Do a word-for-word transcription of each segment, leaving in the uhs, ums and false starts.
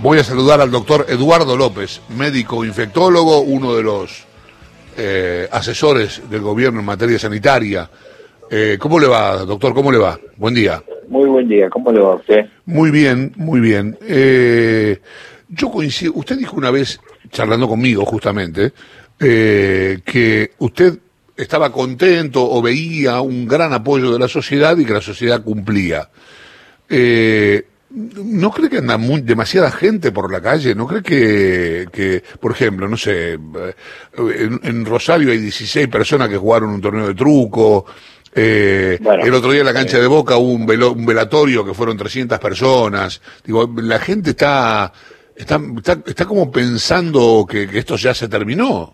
Voy a saludar al doctor Eduardo López, médico infectólogo, uno de los eh, asesores del gobierno en materia sanitaria. Eh, ¿Cómo le va, doctor? ¿Cómo le va? Buen día. Muy buen día. ¿Cómo le va a usted? Muy bien, muy bien. Eh, yo coincido, usted dijo una vez, charlando conmigo justamente, eh, que usted estaba contento o veía un gran apoyo de la sociedad y que la sociedad cumplía. Eh, ¿No cree que anda muy, demasiada gente por la calle? ¿No cree que, que por ejemplo, no sé, en, en Rosario hay dieciséis personas que jugaron un torneo de truco? Eh, bueno, el otro día en la cancha eh, de Boca hubo un, velo, un velatorio que fueron trescientas personas. Digo, la gente está, está, está, está como pensando que, que esto ya se terminó.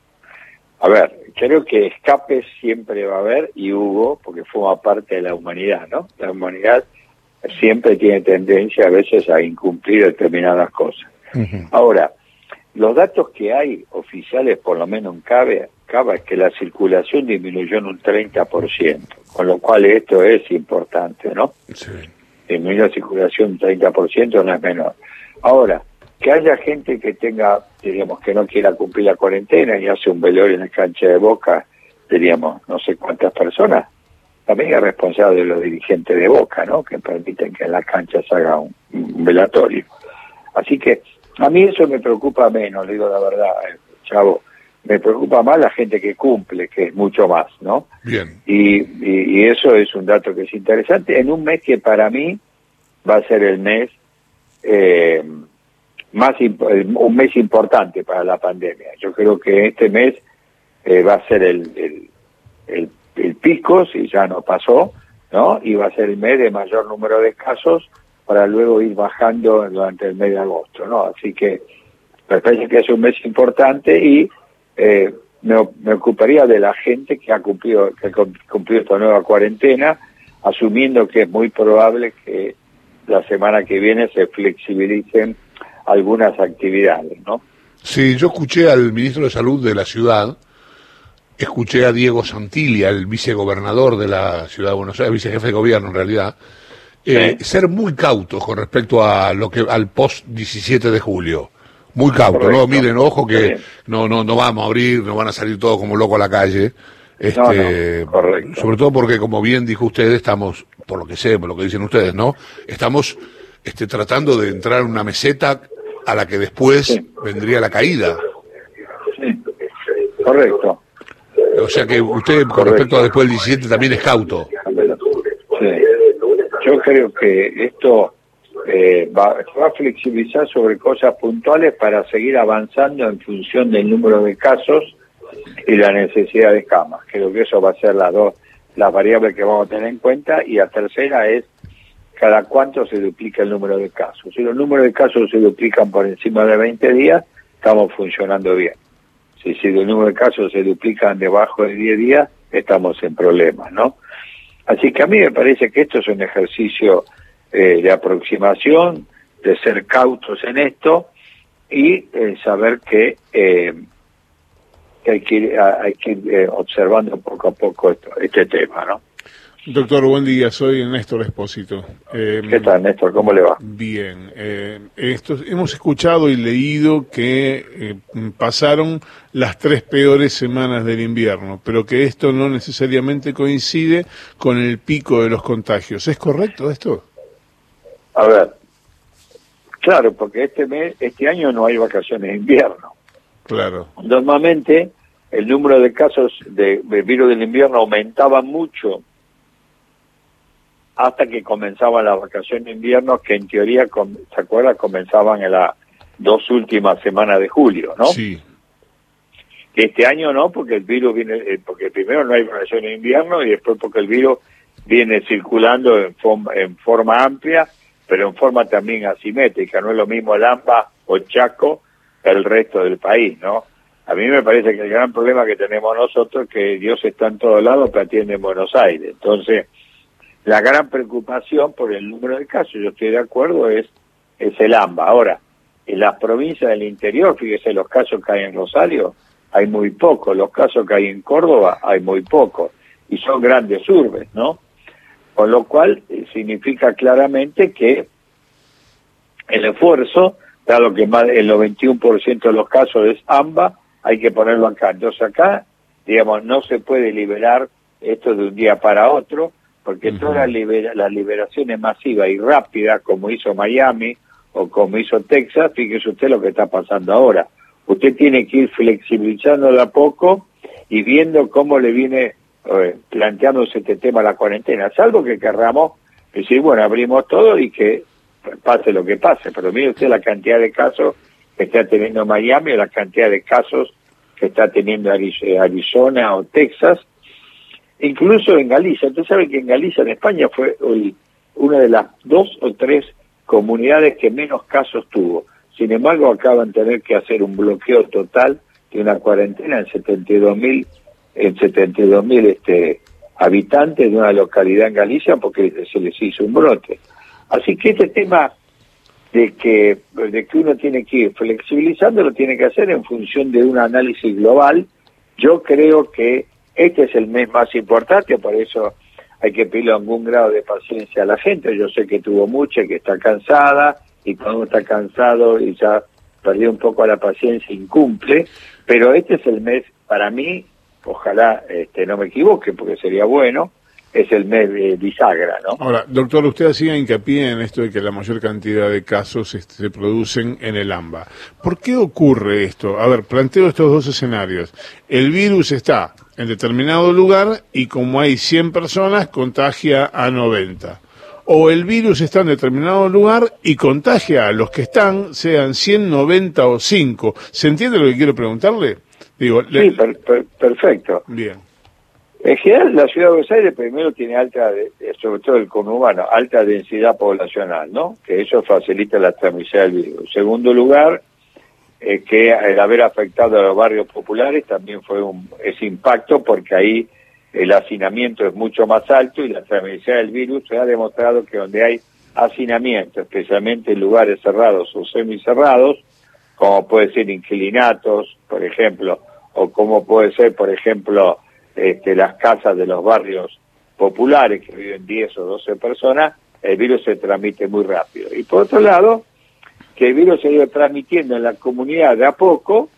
A ver, creo que escapes siempre va a haber y hubo, porque forma parte de la humanidad, ¿no? La humanidad siempre tiene tendencia a veces a incumplir determinadas cosas. Uh-huh. Ahora, los datos que hay oficiales, por lo menos en Cava, Cava, es que la circulación disminuyó en un treinta por ciento, con lo cual esto es importante, ¿no? Sí. Disminuyó la circulación un treinta por ciento, no es menor. Ahora, que haya gente que tenga, diríamos, que no quiera cumplir la cuarentena y hace un velorio en la cancha de Boca, diríamos, no sé cuántas personas, también es responsable de los dirigentes de Boca, ¿no? Que permiten que en la cancha se haga un, un velatorio. Así que a mí eso me preocupa menos, le digo la verdad, eh, chavo. Me preocupa más la gente que cumple, que es mucho más, ¿no? Bien. Y, y, y eso es un dato que es interesante. En un mes que para mí va a ser el mes, eh, más un mes importante para la pandemia. Yo creo que este mes eh, va a ser el, el, el el pico, si ya no pasó, ¿no? Y va a ser el mes de mayor número de casos para luego ir bajando durante el mes de agosto, ¿no? Así que me parece que es un mes importante y eh, me, me ocuparía de la gente que ha cumplido, que ha cumplido esta nueva cuarentena, asumiendo que es muy probable que la semana que viene se flexibilicen algunas actividades, ¿no? Sí, yo escuché al ministro de Salud de la ciudad. Escuché a Diego Santilli, al vicegobernador de la ciudad de Buenos Aires, vicejefe de gobierno en realidad, eh, sí. ser muy cautos con respecto a lo que al post diecisiete de julio. Muy cautos, correcto. ¿No? Miren, ojo que no no no vamos a abrir, no van a salir todos como locos a la calle. Este, no, no, correcto. Sobre todo porque, como bien dijo usted, estamos, por lo que sé, por lo que dicen ustedes, ¿no? Estamos este, tratando de entrar en una meseta a la que después sí. vendría la caída. Sí, correcto. O sea que usted, con Correcto. respecto a después del diecisiete, también es cauto. Sí. Yo creo que esto eh, va, va a flexibilizar sobre cosas puntuales para seguir avanzando en función del número de casos y la necesidad de camas. Creo que eso va a ser las dos, las variables que vamos a tener en cuenta. Y la tercera es cada cuánto se duplica el número de casos. Si los números de casos se duplican por encima de veinte días, estamos funcionando bien. Y si el número de casos se duplican debajo de diez días, estamos en problemas, ¿no? Así que a mí me parece que esto es un ejercicio eh, de aproximación, de ser cautos en esto y eh, saber que, eh, que hay que ir, hay que ir eh, observando poco a poco esto, este tema, ¿no? Doctor, buen día, soy Néstor Espósito. Eh, ¿Qué tal, Néstor? ¿Cómo le va? Bien. Eh, esto, hemos escuchado y leído que eh, pasaron las tres peores semanas del invierno, pero que esto no necesariamente coincide con el pico de los contagios. ¿Es correcto esto? A ver, claro, porque este mes, este año no hay vacaciones de invierno. Claro. Normalmente el número de casos de, de virus del invierno aumentaba mucho hasta que comenzaban las vacaciones de invierno, que en teoría, ¿se acuerda? Comenzaban en las dos últimas semanas de julio, ¿no? Sí. Este año no, porque el virus viene, porque primero no hay vacaciones de invierno y después porque el virus viene circulando en forma, en forma amplia, pero en forma también asimétrica. No es lo mismo el AMBA o Chaco que el resto del país, ¿no? A mí me parece que el gran problema que tenemos nosotros es que Dios está en todos lados, pero atiende en Buenos Aires. Entonces, la gran preocupación por el número de casos, yo estoy de acuerdo, es, es el AMBA. Ahora, en las provincias del interior, fíjese los casos que hay en Rosario, hay muy pocos. Los casos que hay en Córdoba, hay muy pocos. Y son grandes urbes, ¿no? Con lo cual, eh, significa claramente que el esfuerzo dado que más el noventa y uno por ciento de los casos es AMBA, hay que ponerlo acá. Entonces acá, digamos, no se puede liberar esto de un día para otro, porque uh-huh. todas las, libera las liberaciones masivas y rápidas, como hizo Miami o como hizo Texas, fíjese usted lo que está pasando ahora. Usted tiene que ir flexibilizando de a poco y viendo cómo le viene eh, planteándose este tema a la cuarentena, salvo que querramos decir, bueno, abrimos todo y que pase lo que pase, pero mire usted la cantidad de casos que está teniendo Miami o la cantidad de casos que está teniendo Arizona o Texas, incluso en Galicia. Usted sabe que en Galicia, en España, fue hoy una de las dos o tres comunidades que menos casos tuvo. Sin embargo, acaban de tener que hacer un bloqueo total de una cuarentena en setenta y dos mil en setenta y dos mil este, habitantes de una localidad en Galicia porque se les hizo un brote. Así que este tema de que, de que uno tiene que ir flexibilizando lo tiene que hacer en función de un análisis global. Yo creo que este es el mes más importante, por eso hay que pedirle algún grado de paciencia a la gente. Yo sé que tuvo mucha, que está cansada, y cuando uno está cansado y ya perdió un poco la paciencia, incumple, pero este es el mes, para mí, ojalá este, no me equivoque, porque sería bueno, es el mes de bisagra, ¿no? Ahora, doctor, usted hacía hincapié en esto de que la mayor cantidad de casos este, se producen en el AMBA. ¿Por qué ocurre esto? A ver, planteo estos dos escenarios. El virus está en determinado lugar y como hay cien personas, contagia a noventa. O el virus está en determinado lugar y contagia a los que están, sean cien, noventa o cinco. ¿Se entiende lo que quiero preguntarle? Digo, sí, le... per, per, perfecto. Bien. En general, la ciudad de Buenos Aires primero tiene alta, sobre todo el conurbano, alta densidad poblacional, ¿no? Que eso facilita la transmisión del virus. En segundo lugar, eh, que el haber afectado a los barrios populares también fue un, ese impacto, porque ahí el hacinamiento es mucho más alto y la transmisión del virus se ha demostrado que donde hay hacinamiento, especialmente en lugares cerrados o semicerrados, como puede ser inquilinatos, por ejemplo, o como puede ser, por ejemplo, este, las casas de los barrios populares que viven diez o doce personas, el virus se transmite muy rápido. Y por otro lado, que el virus se ha ido transmitiendo en la comunidad de a poco,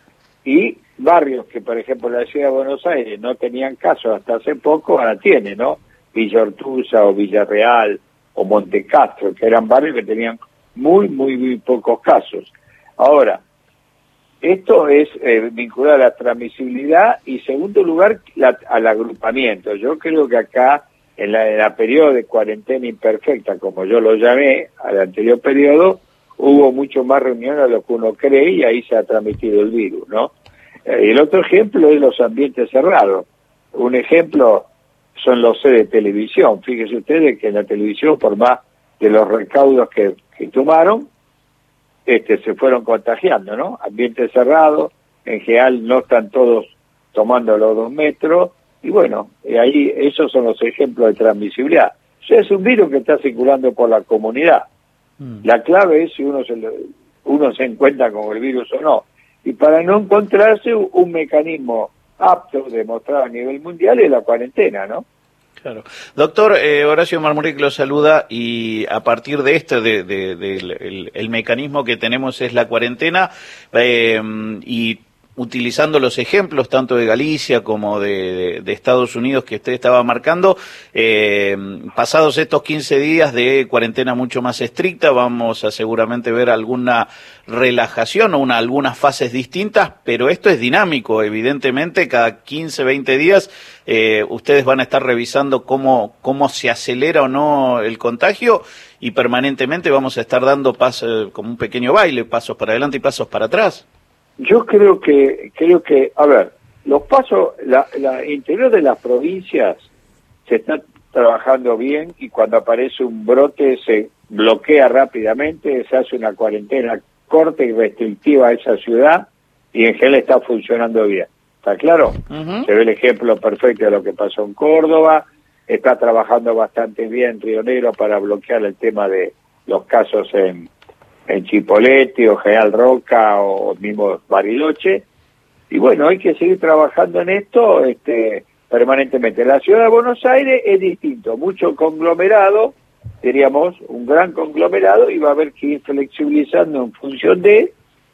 y barrios que, por ejemplo, en la ciudad de Buenos Aires no tenían casos hasta hace poco, ahora tiene, ¿no? Villa Ortuza o Villarreal o Montecastro, que eran barrios que tenían muy, muy, muy pocos casos. Ahora, esto es eh, vinculado a la transmisibilidad y, segundo lugar, la, al agrupamiento. Yo creo que acá, en la, en la periodo de cuarentena imperfecta, como yo lo llamé, al anterior periodo, hubo mucho más reuniones de lo que uno cree y ahí se ha transmitido el virus, ¿no? Eh, el otro ejemplo es los ambientes cerrados. Un ejemplo son los C de televisión. Fíjense ustedes que en la televisión, por más de los recaudos que, que tomaron, este, se fueron contagiando, ¿no? Ambientes cerrados, en general no están todos tomando los dos metros, y bueno, y ahí esos son los ejemplos de transmisibilidad. O sea, es un virus que está circulando por la comunidad. Mm. La clave es si uno se, lo, uno se encuentra con el virus o no. Y para no encontrarse, un mecanismo apto, demostrado a nivel mundial, es la cuarentena, ¿no? Claro. Doctor, eh, Horacio Marmurek lo saluda, y a partir de esto, de, de, de, de el, el mecanismo que tenemos es la cuarentena, eh, y utilizando los ejemplos tanto de Galicia como de, de, de Estados Unidos que usted estaba marcando, eh, pasados estos quince días de cuarentena mucho más estricta, vamos a seguramente ver alguna relajación o una, algunas fases distintas, pero esto es dinámico, evidentemente, cada quince, veinte días eh, ustedes van a estar revisando cómo, cómo se acelera o no el contagio, y permanentemente vamos a estar dando pasos, como un pequeño baile, pasos para adelante y pasos para atrás. Yo creo que, creo que, a ver, los pasos, la, la interior de las provincias se está trabajando bien, y cuando aparece un brote se bloquea rápidamente, se hace una cuarentena corta y restrictiva a esa ciudad, y en general está funcionando bien. ¿Está claro? Uh-huh. Se ve el ejemplo perfecto de lo que pasó en Córdoba, está trabajando bastante bien Río Negro para bloquear el tema de los casos en en Chipoleti o General Roca o mismo Bariloche, y bueno, hay que seguir trabajando en esto este, permanentemente. La ciudad de Buenos Aires es distinto, mucho conglomerado, diríamos, un gran conglomerado y va a haber que ir flexibilizando en función de,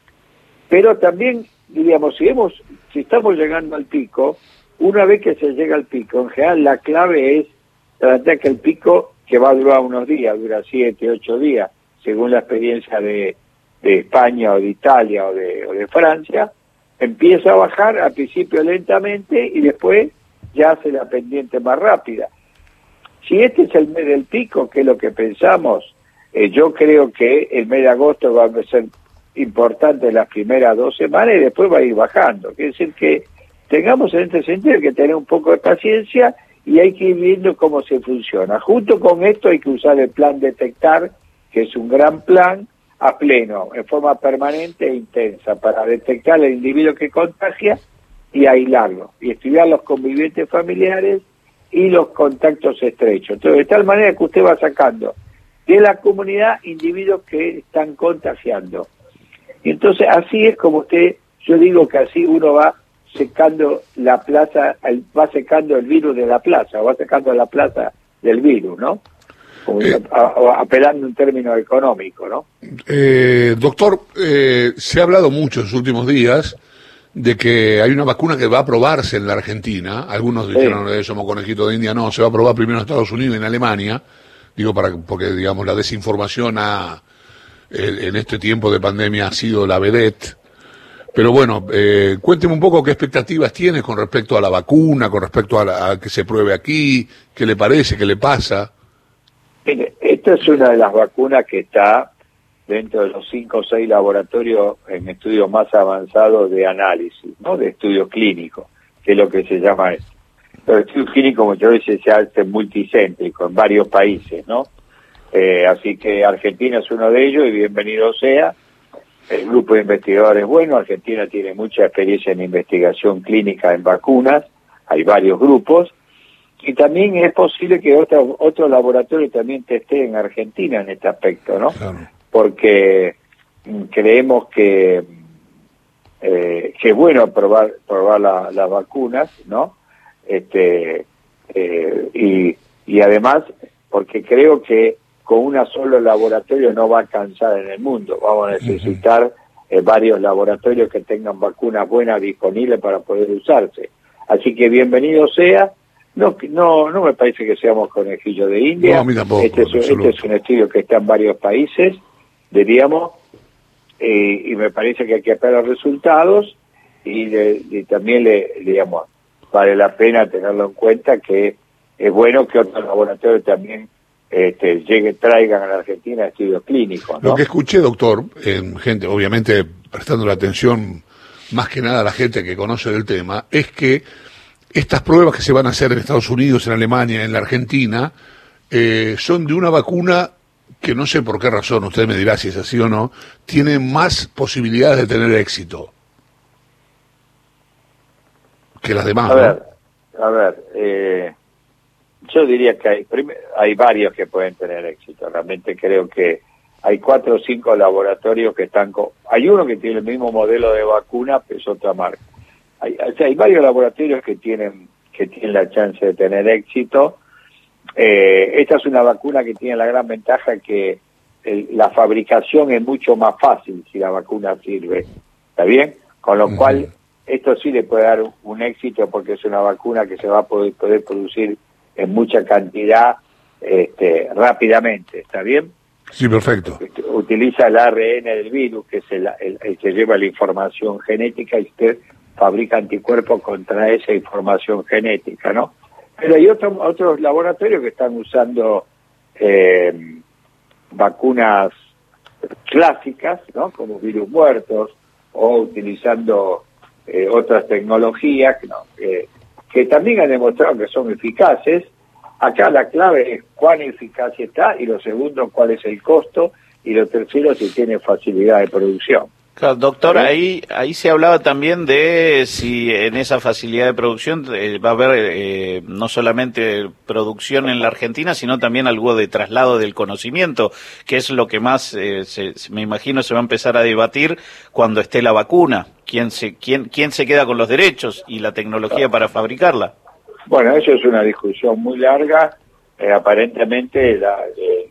pero también, diríamos, si, hemos, si estamos llegando al pico, una vez que se llega al pico, en general la clave es tratar que el pico, que va a durar unos días, dura siete, ocho días, según la experiencia de, de España o de Italia o de, o de Francia, empieza a bajar al principio lentamente y después ya hace la pendiente más rápida. Si este es el mes del pico, que es lo que pensamos, eh, yo creo que el mes de agosto va a ser importante las primeras dos semanas y después va a ir bajando. Quiere decir que tengamos en este sentido que tener un poco de paciencia y hay que ir viendo cómo se funciona. Junto con esto hay que usar el plan detectar, que es un gran plan, a pleno, en forma permanente e intensa, para detectar al individuo que contagia y aislarlo, y estudiar los convivientes familiares y los contactos estrechos. Entonces, de tal manera que usted va sacando de la comunidad individuos que están contagiando. Y entonces, así es como usted, yo digo que así uno va secando la plaza, va secando el virus de la plaza, va secando la plaza del virus, ¿no? Como eh, apelando en términos económicos, ¿no? Eh, doctor, eh, se ha hablado mucho en los últimos días de que hay una vacuna que va a probarse en la Argentina. Algunos dijeron, sí. somos conejito de India. No, se va a probar primero en Estados Unidos y en Alemania. Digo, para porque, digamos, la desinformación ha, en este tiempo de pandemia ha sido la vedette. Pero bueno, eh, cuénteme un poco qué expectativas tiene con respecto a la vacuna, con respecto a, la, a que se pruebe aquí, qué le parece, qué le pasa. Mire, esta es una de las vacunas que está dentro de los cinco o seis laboratorios en estudios más avanzados de análisis, ¿no? De estudios clínicos, que es lo que se llama esto. Los estudios clínicos muchas veces se hacen multicéntricos en varios países, ¿no? Eh, así que Argentina es uno de ellos y bienvenido sea. El grupo de investigadores es bueno, Argentina tiene mucha experiencia en investigación clínica en vacunas, hay varios grupos, y también es posible que otro, otro laboratorio también testé en Argentina en este aspecto, ¿no? Claro. Porque creemos que, eh, que es bueno probar probar la, las vacunas, ¿no? Este eh, y, y además, porque creo que con una solo laboratorio no va a alcanzar en el mundo. Vamos a necesitar uh-huh. eh, varios laboratorios que tengan vacunas buenas disponibles para poder usarse. Así que bienvenido sea. No, no, no me parece que seamos conejillos de India. No, a mí tampoco, este, es, este es un estudio que está en varios países, diríamos, eh, y me parece que hay que esperar los resultados y, de, y también le, digamos, vale la pena tenerlo en cuenta que es bueno que otros laboratorios también Este, llegue, traigan a la Argentina estudios clínicos, ¿no? Lo que escuché, doctor, en gente, obviamente prestando la atención más que nada a la gente que conoce del tema, es que estas pruebas que se van a hacer en Estados Unidos, en Alemania, en la Argentina, eh, son de una vacuna que no sé por qué razón, usted me dirá si es así o no, tiene más posibilidades de tener éxito que las demás, a ¿no? ver, a ver, eh... yo diría que hay, hay varios que pueden tener éxito. Realmente creo que hay cuatro o cinco laboratorios que están con... Hay uno que tiene el mismo modelo de vacuna, pero es otra marca. Hay, o sea, hay varios laboratorios que tienen que tienen la chance de tener éxito. Eh, esta es una vacuna que tiene la gran ventaja que el, la fabricación es mucho más fácil si la vacuna sirve. ¿Está bien? Con lo uh-huh. cual, esto sí le puede dar un, un éxito porque es una vacuna que se va a poder, poder producir en mucha cantidad este, rápidamente, ¿está bien? Sí, perfecto. Utiliza el A R N del virus, que es el, el, el que lleva la información genética, y usted fabrica anticuerpos contra esa información genética, ¿no? Pero hay otro, otros laboratorios que están usando eh, vacunas clásicas, ¿no? Como virus muertos, o utilizando eh, otras tecnologías, ¿no? Eh, que también han demostrado que son eficaces. Acá la clave es cuán eficaz está, y lo segundo, cuál es el costo, y lo tercero, si tiene facilidad de producción. Claro, doctor, ahí ahí se hablaba también de si en esa facilidad de producción eh, va a haber eh, no solamente producción en la Argentina, sino también algo de traslado del conocimiento, que es lo que más, eh, se, me imagino, se va a empezar a debatir cuando esté la vacuna. ¿Quién se, quién, quién se queda con los derechos y la tecnología para fabricarla? Bueno, eso es una discusión muy larga. Eh, aparentemente la, eh,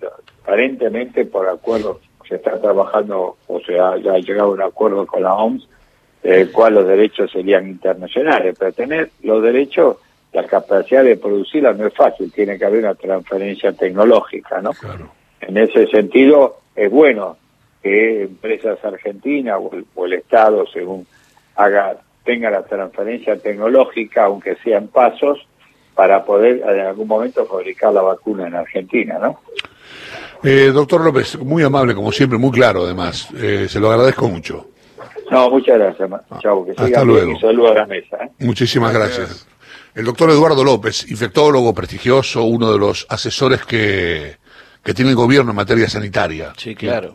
aparentemente por acuerdos, se está trabajando o se ha, ya ha llegado a un acuerdo con la O M S, el cual los derechos serían internacionales, pero tener los derechos, la capacidad de producirla no es fácil, tiene que haber una transferencia tecnológica, ¿no? Claro. En ese sentido, es bueno que empresas argentinas o el, o el Estado, según haga, tenga la transferencia tecnológica, aunque sean pasos, para poder en algún momento fabricar la vacuna en Argentina, ¿no? Eh, doctor López, muy amable, como siempre, muy claro además. Eh, se lo agradezco mucho. No, muchas gracias, Chavo, que Hasta siga luego. bien y saludo a la mesa. ¿eh? Muchísimas gracias. gracias. El doctor Eduardo López, infectólogo prestigioso, uno de los asesores que, que tiene el gobierno en materia sanitaria. Sí, claro.